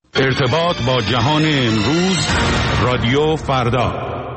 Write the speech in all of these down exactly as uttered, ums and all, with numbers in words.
ارتباط با جهان امروز، رادیو فردا.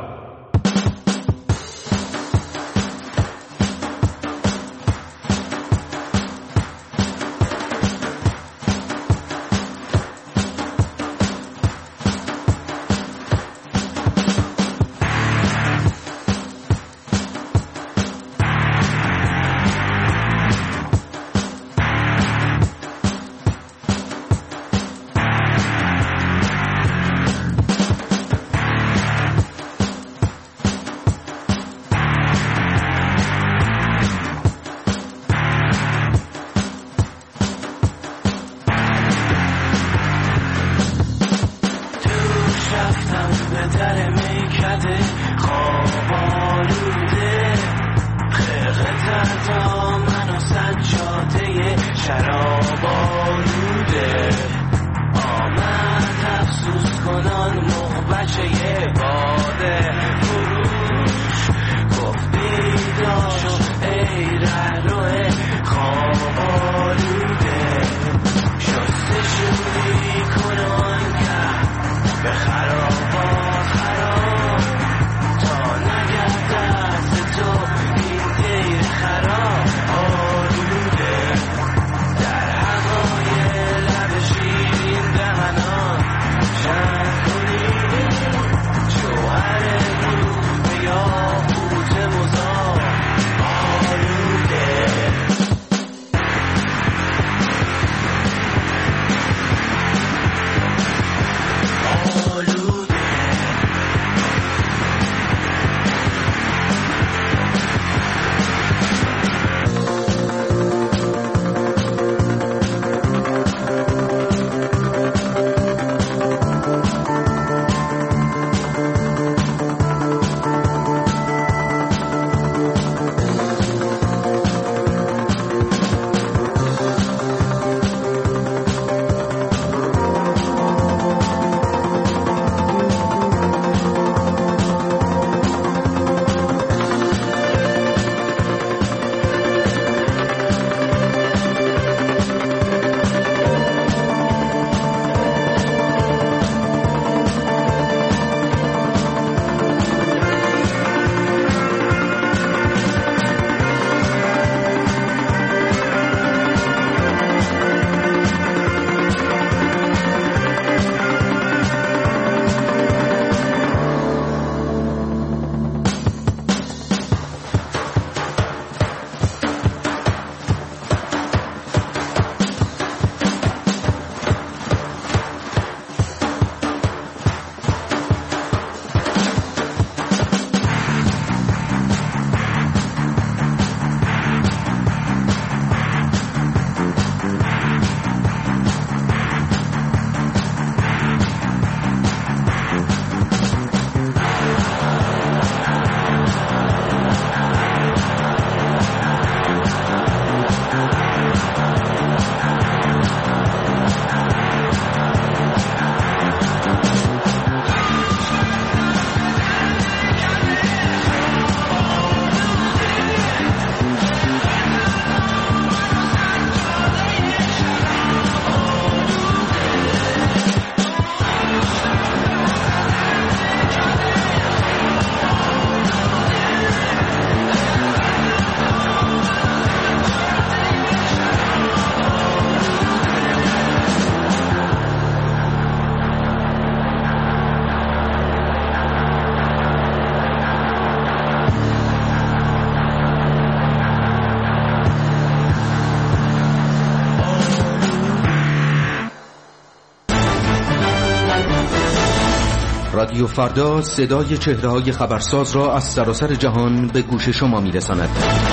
رادیو فردا صدای چهره‌های خبرساز را از سراسر جهان به گوش شما می‌رساند.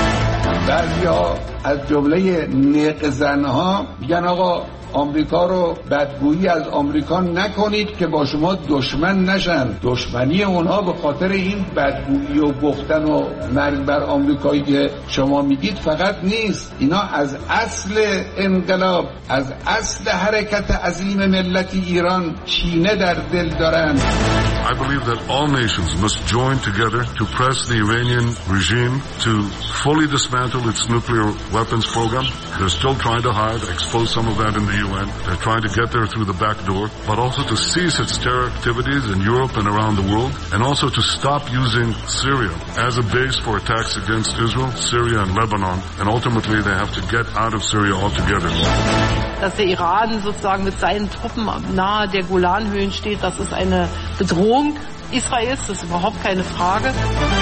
بعضی‌ها از جمله نقزن‌ها میگن آقا آمریکا رو بدگویی از آمریکا نکنید که با شما دشمن نشن. دشمنی اونها به خاطر این بدگویی و گفتن و مرگ بر آمریکایی که شما میگید فقط نیست. اینا از اصل انقلاب، از اصل حرکت عظیم ملت ایران کینه در دل دارن. I believe that all nations must join together to press the Iranian regime to fully dismantle its nuclear weapons program. They're still trying to hide, expose some of that in the U N. They're trying to get there through the back door, but also to cease its terror activities in Europe and around the world, and also to stop using Syria as a base for attacks against Israel, Syria and Lebanon, and ultimately they have to get out of Syria altogether. Dass der Iran sozusagen mit seinen Truppen nahe der Golanhöhen steht, das ist eine Bedrohung Israels, das ist überhaupt keine Frage.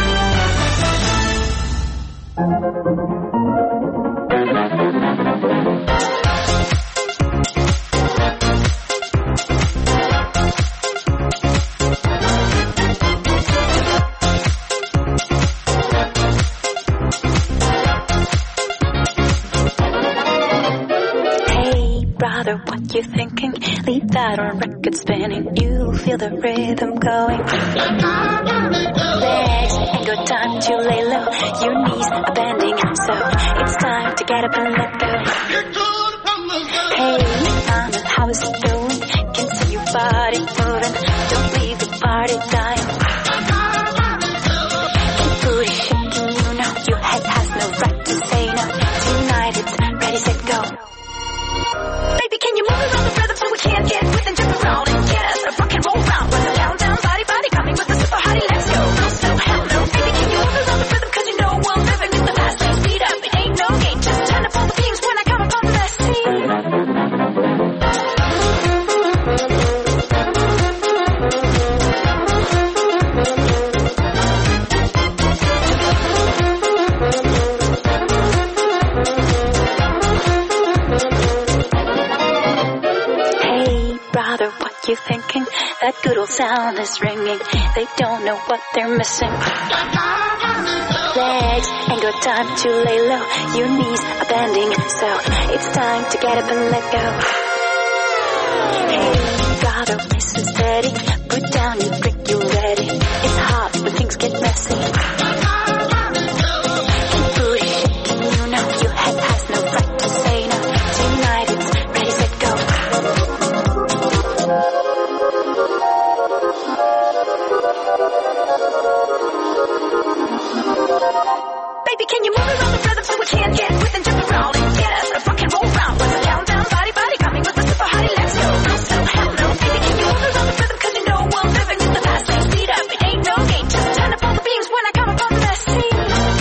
What you thinking? Leave that on record spinning. You feel the rhythm going. Legs ain't got time to lay low. Your knees are bending, so it's time to get up and let go. Hey, mama, how is it going? Can see your body moving. Don't leave the party dying. Keep booty shaking, you know your head has no right to say no. Tonight it's ready, set, go. Baby, can you move around the rhythm so we can't get with and jump around and get us a rock and roll round? With the countdown, body, body, coming with the super hottie, let's go. No, so hell no. Baby, can you move around the rhythm? Cause you know we're living in the past. Let's speed up, it ain't no game. Just turn up all the things when I come up on the scene. You thinking that good old sound is ringing? They don't know what they're missing. Legs ain't got time to lay low. Your knees are bending, so it's time to get up and let go. Hey, brother, listen steady. Put down your drink, you ready? It's hot when things get messy. Keep booty shaking, you know your head has no right to say no. Tonight it's ready, set, go. Baby, can you move around the rhythm so we can't get with and jump around and get us a rock and roll round? With the countdown, body, body, coming with the super hottie, let's go. No, so hell no. Baby, can you move around the rhythm? Cause you know we're living in the past. Let's speed up, it ain't no game. Just turn up all the beams when I come up on the scene.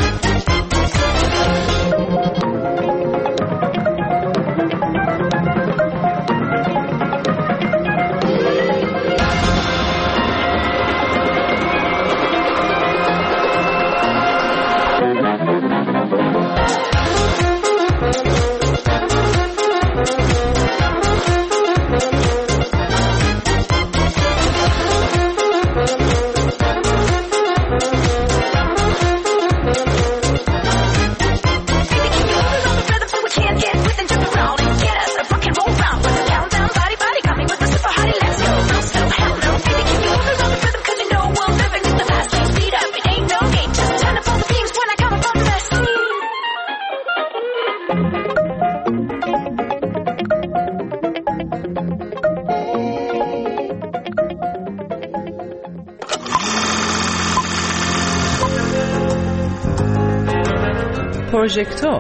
پروژکتور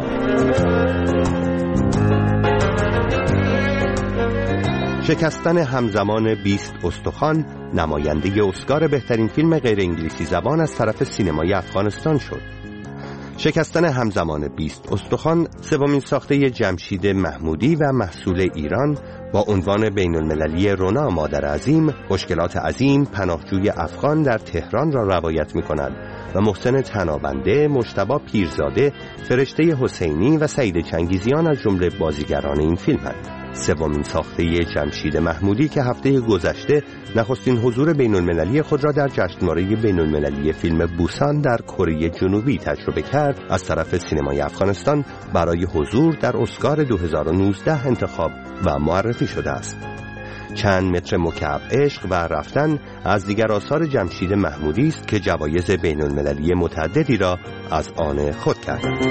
شکستن همزمان بیست استخوان نماینده اسکار بهترین فیلم غیر انگلیسی زبان از طرف سینمای افغانستان شد. شکستن همزمان بیست استخوان سومین ساخته جمشید محمودی و محصول ایران با عنوان بین المللی رونا مادر عظیم، مشکلات عظیم پناهجوی افغان در تهران را روایت می کند و محسن تنابنده، مجتبی پیرزاده، فرشته حسینی و سعید چنگیزیان از جمله بازیگران این فیلمند. سومین ساخته جمشید محمودی که هفته گذشته نخستین حضور بین المللی خود را در جشنواره بین المللی فیلم بوسان در کره جنوبی تجربه کرد، از طرف سینمای افغانستان برای حضور در اسکار دو هزار و نوزده انتخاب و معرفی شده است. چند متر مکعب عشق و رفتن از دیگر آثار جمشید محمودی است که جوایز بین المللی متعددی را از آن خود کردند.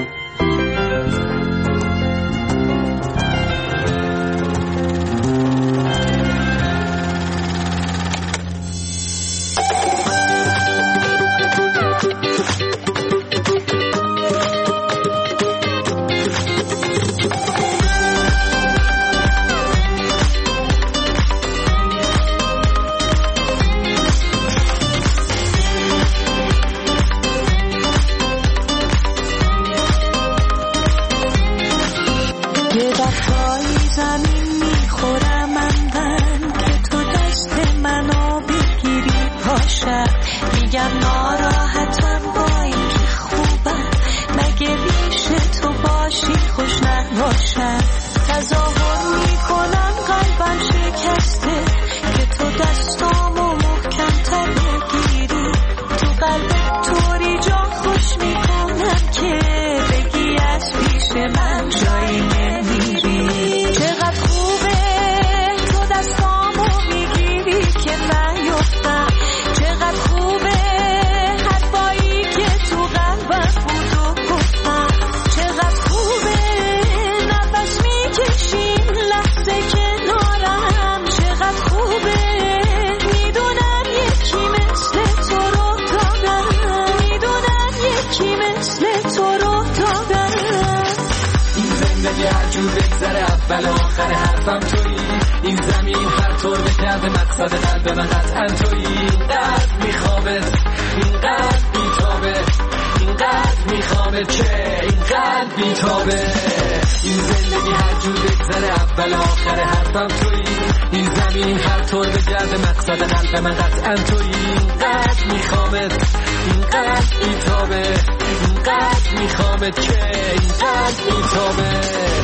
اول آخر حرفم تویی، این زمین هر طور بکرده مقصد قلب من قطعا تویی. اینقدر میخوامت، اینقدر بیتابه، اینقدر میخوامت که اینقدر بیتابه. این زندگی هر جور بگذره اول آخر حرفم تویی، این زمین هر طور بگرده مقصد قلب من قطعا تویی. اینقدر میخوامت، اینقدر بیتابه، اینقدر میخوامت که اینقدر بیتابه.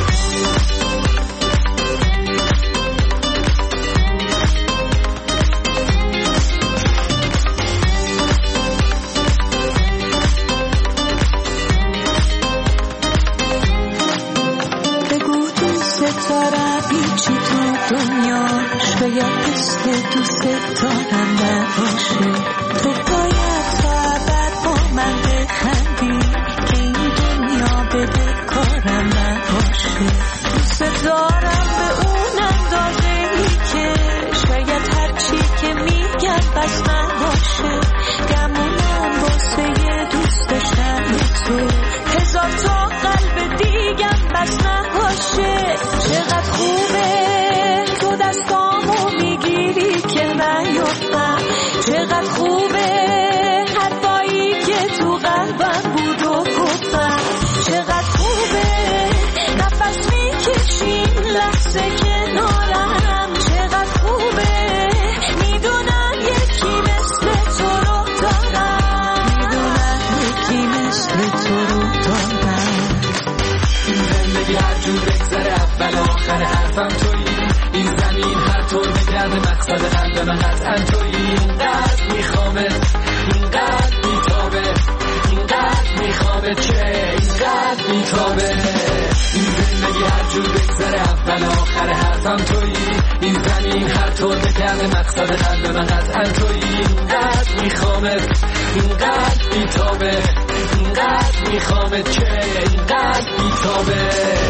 شاید اسم دوست دارم نباشه، تو باید فقط با من بخندی که این دنیا بده کارم نباشه. دوست دارم به اون اندازه‌ای که شاید هرچی که میگم بس نباشه. گمونم واسه یه دوست داشتن تو هزار تا قلب دیگم بس نباشه. چقدر خوبه تو دستامو میگیری که نیفتم، چقدر خوبه حرفایی که تو قلبم بود و گفتم، چقدر خوبه نفس میکشیم لحظه کنارم، چقدر خوبه میدونم یکی مثل تو رو دارم، میدونم یکی مثل تو رو دارم. این زندگی هر جور بگذره اول آخر حرفم تویی، این زمین هر طور بگرده مقصد قلب من قطعا تویی. اینقدر میخوامت، اینقدر بیتابه، اینقدر میخوامت که اینقدر بیتابه. این زندگی هر جور بگذره اول آخر حرفم تویی، این زمین هر طور بگرده مقصد قلب من قطعا تویی. اینقدر میخوامت، اینقدر بیتابه، اینقدر میخوامت که اینقدر بیتابه.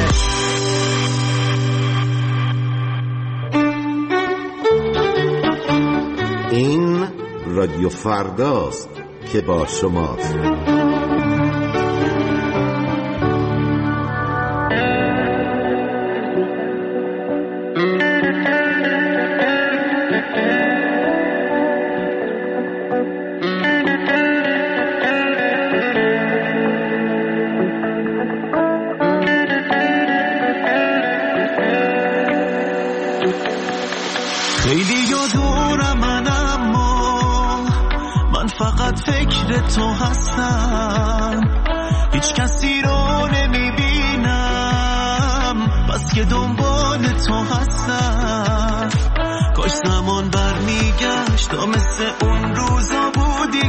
این رادیو فرداست که با شماست. تو هستم، هیچ کسی رو نمیبینم بس که دنبال تو هستم. کاش زمان برمیگشت تا مثل اون روزا بودی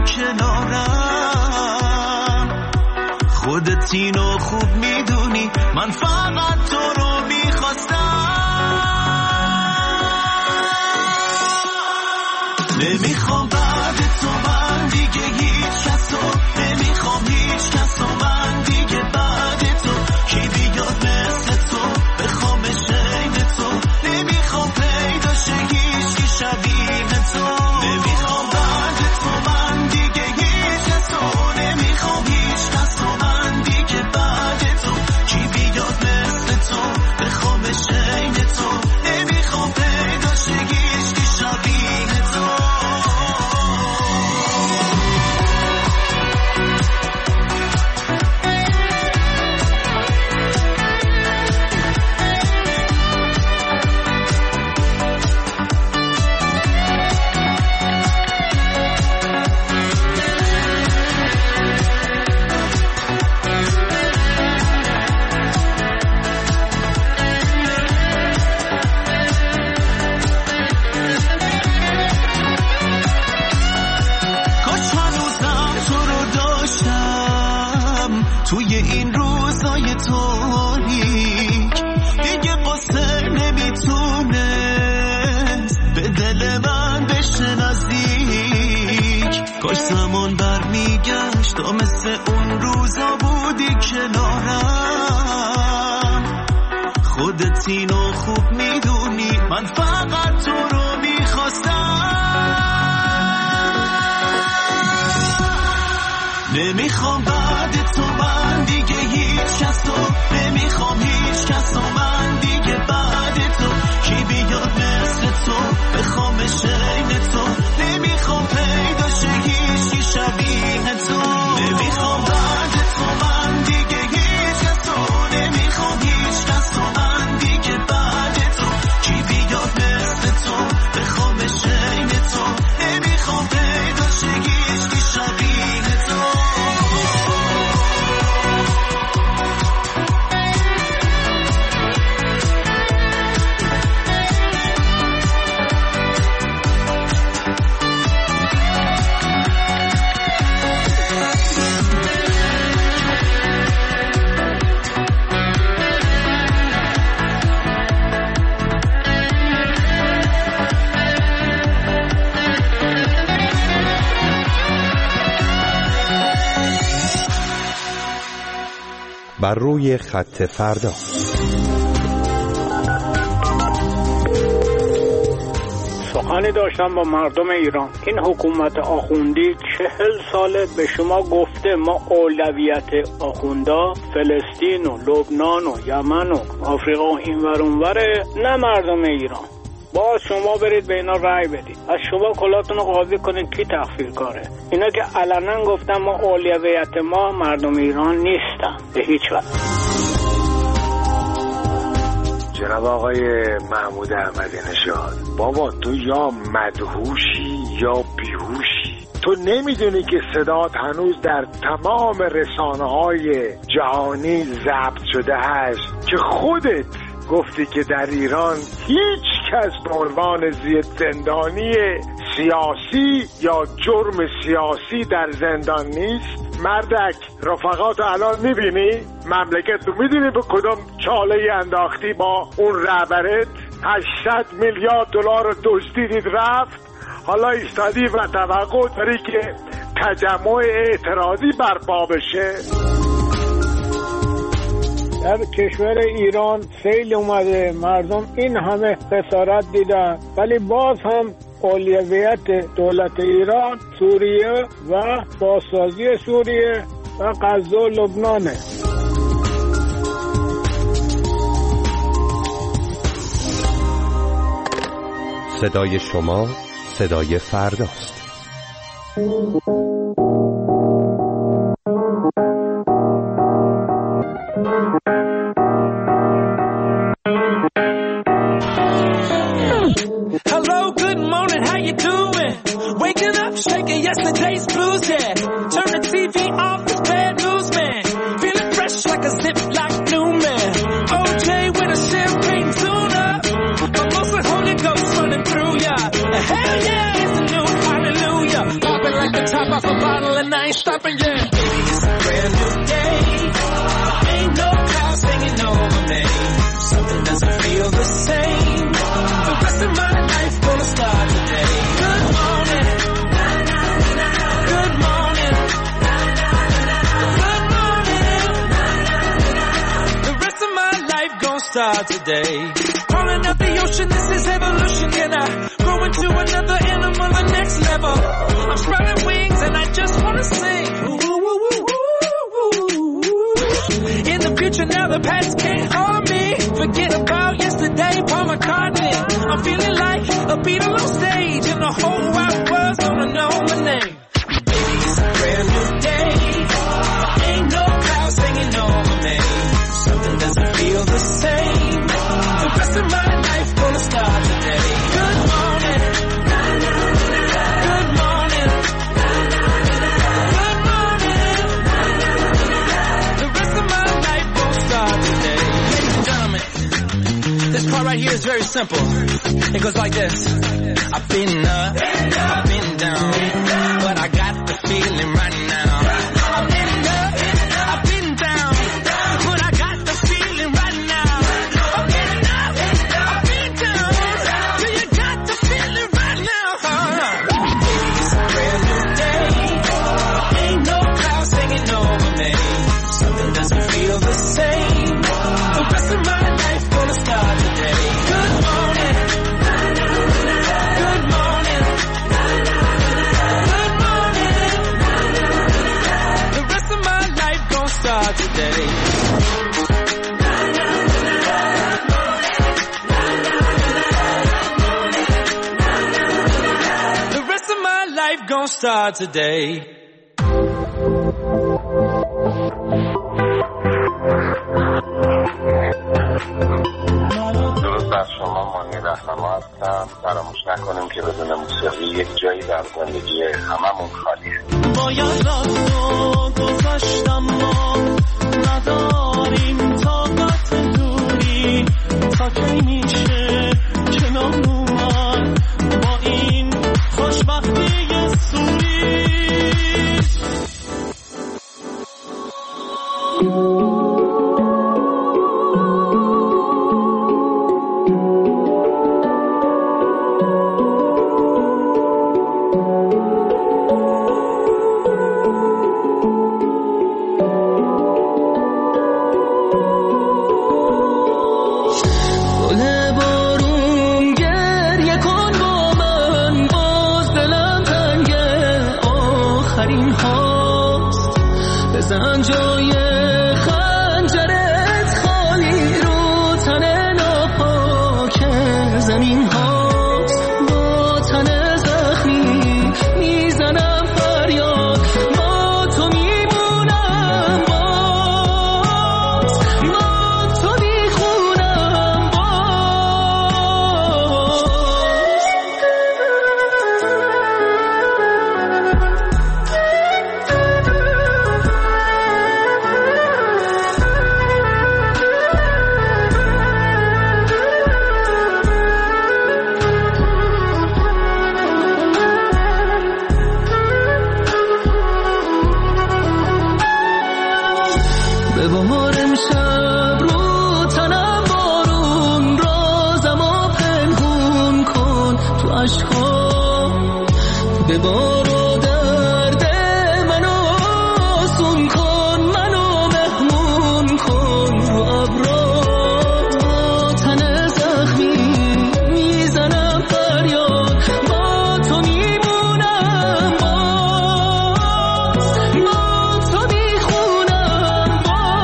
کنارم. خودت اینو خوب میدونی من فقط تو رو میخواستم. نمیخوام بعد تو من دیگه هیچ کس رو، نمیخوام هیچ کس رو من دیگه بعد تو. کی بیاد مثل تو بخوام شین تو، نمیخوام پیدا شه هیچ کی شبیه تو. نمیخوام بعد تو من دیگه هیچ کس رو، نمیخوام هیچ کس رو من دیگه بعد تو. کی بیاد مثل تو بخوام شین تو، نمیخوام پیدا شه هیچ کی شبیه تو. توی این روزای تاریک دیگه قصه نمیتونست به دل من بشه نزدیک. کاش زمان برمیگشت تا مثل اون روزا بودی کنارم. خودت اینو خوب میدونی من فقط تو رو میخواستم. نمیخوام بعد تو من دیگه هیچ کس رو، نمیخوام هیچ کس رو من دیگه بعد بر روی خط فردا. سخنی داشتم با مردم ایران. این حکومت آخوندی چهل ساله به شما گفته ما اولویت آخوندا فلسطین و لبنان و یمن و آفریقا و اینور اونوره، نه مردم ایران. باز شما برید به اینا رأی بدید، از شما کلاتون رو قاضی کنید کی تقصیر کاره. اینا که علنا گفتن ما اولویت ما مردم ایران نیستن به هیچ وجه. جناب آقای محمود احمدی نژاد، بابا تو یا مدهوشی یا بیهوشی. تو نمیدونی که صدات هنوز در تمام رسانه‌های جهانی ضبط شده هست که خودت گفتی که در ایران هیچ کس به عنوان زندانی سیاسی یا جرم سیاسی در زندان نیست. مردک رفقات الان میبینی مملکت رو میدونی به کدام چاله انداختی با اون رهبرت. هشتصد میلیارد دلار دزدیدید رفت، حالا ایستادی و توقع داری که تجمع اعتراضی برپا بشه. در کشور ایران سیل اومده، مردم این همه خسارت دیدن، ولی باز هم اولویت دولت ایران سوریه و بازسازی سوریه و غزه و لبنانه. صدای شما صدای فرداست. Hello, good morning, how you doing? Waking up, shaking yesterday's blues, yeah. Turn the T V off, it's bad news, man. Feeling fresh like a Ziploc new man. O J with a champagne tuna. Mimosa Holy Ghost running through ya. Hell yeah, it's a new hallelujah. Popping like the top off a bottle and I ain't stopping, yeah. Baby, it's a brand new day. Ain't no clouds hanging over me. Something doesn't feel the same. The rest of my life gonna start today. Good morning. Good morning. Good morning. The rest of my life gonna start today. Crawling up the ocean, this is evolution. Can I grow into another animal, the next level? I'm spreading wings and I just wanna sing. Ooh, ooh, ooh, ooh, ooh. In the future now the past can't harm me. Forget about yesterday, Paul McCartney. I'm feeling like a Beatle on stage and the whole wide world's gonna know my name. Baby, it's a brand new day. Ain't no clouds hanging over me. Something doesn't feel the same. The rest of my life gonna start today. Good morning. Good morning. Good morning. The rest of my life gonna start today. Ladies and gentlemen, this part right here is very simple. It goes like this. I've been up, I've been down, but I got the feeling right now. I've been up, I've been down, but I got the feeling right now. I've been up, I've been down, but you got the feeling right now. Baby, it's a brand new day. Ain't no clouds hanging over me. Something doesn't feel the same. The rest of my life gonna start today. Good morning. Good morning. Good morning. The rest of my life gonna start today. The rest of my life gonna start today. درود بر شما، مانی رهنما هستم. فراموش نکنیم که بدون موسیقی یک جایی در زندگی هممون خالیه. باید رفتو گذاشتم ما نداریم طاقت دوری تا کی میشه کنار اومد با این خوشبختی سوری. جای خنجرت خالی رو تن ناپاک زمین هاست با تن زخمی میزنم فریاد با تو میمونم باز با تو میخونم به بهار امشب رو تنم بارون رازم و پنهون کن تو عشقا به بار و درد منو آسون کن منو مهمون کن رو ابرا با تن زخمی میزنم فریاد با تو میمونم باز با تو میخونم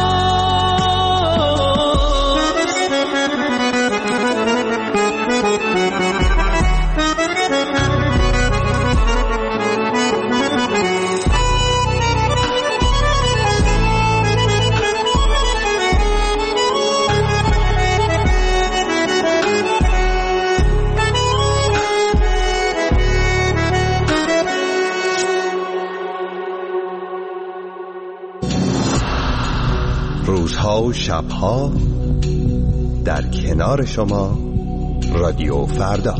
روزها و شبها در کنار شما رادیو فردا.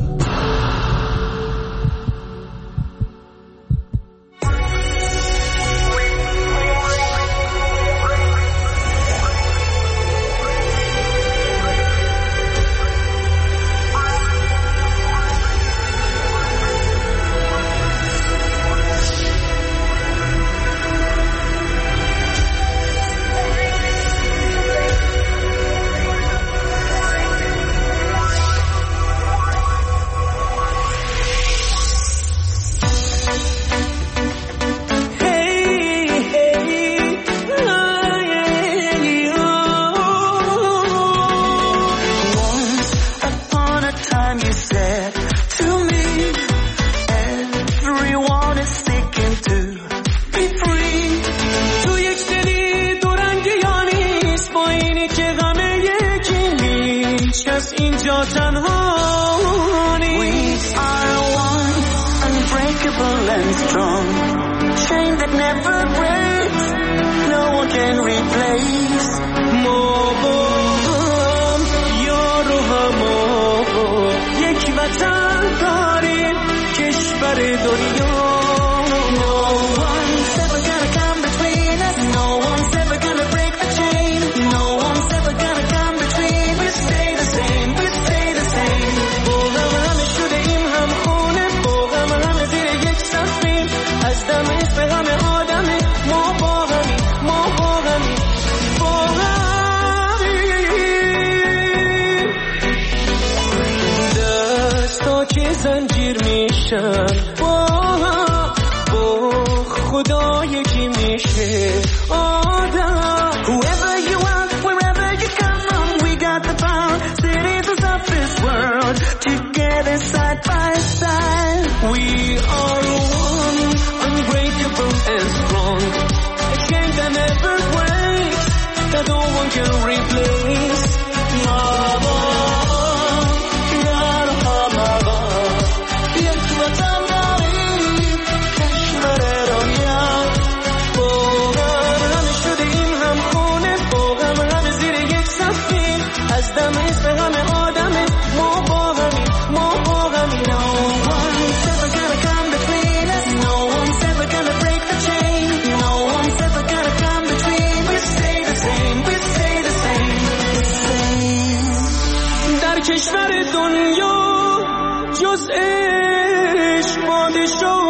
اینجا تنها نیست. We are one, unbreakable and strong, chain that never breaks, no one can replace. ما با هم یار و هما یک وطن داریم کشور دنیا. No one's ever gonna come between us, no one's ever gonna break the chain, no one's ever gonna come between. We stay the same, we stay the same. با هم همه شده ایم هم خونه، با هم همه زیر یک سقفیم، از دم اسم همه آدمه. ما با همی، ما با همی، با همیم. دستا که زنجیر میشن با هم، با خدا یکی میشه آدم. Whoever you are, wherever you come from, we got the power, citizens of this world, together side by side. We are one, unbreakable and strong, a chain that never breaks, that no one can replace. Mama, yar hamaba, یک وطن داریم کشور دنیا. با هم همه شده ایم هم خونه، با هم همه زیر یک سقفیم، از دم اسم همه آدمه. ما با همی، ما با همی. No one's ever gonna come between us, no one's ever gonna break the chain, no one's ever gonna come between. We stay the same, we stay the same, the same. در کشور دنیا جز عشق پادشاه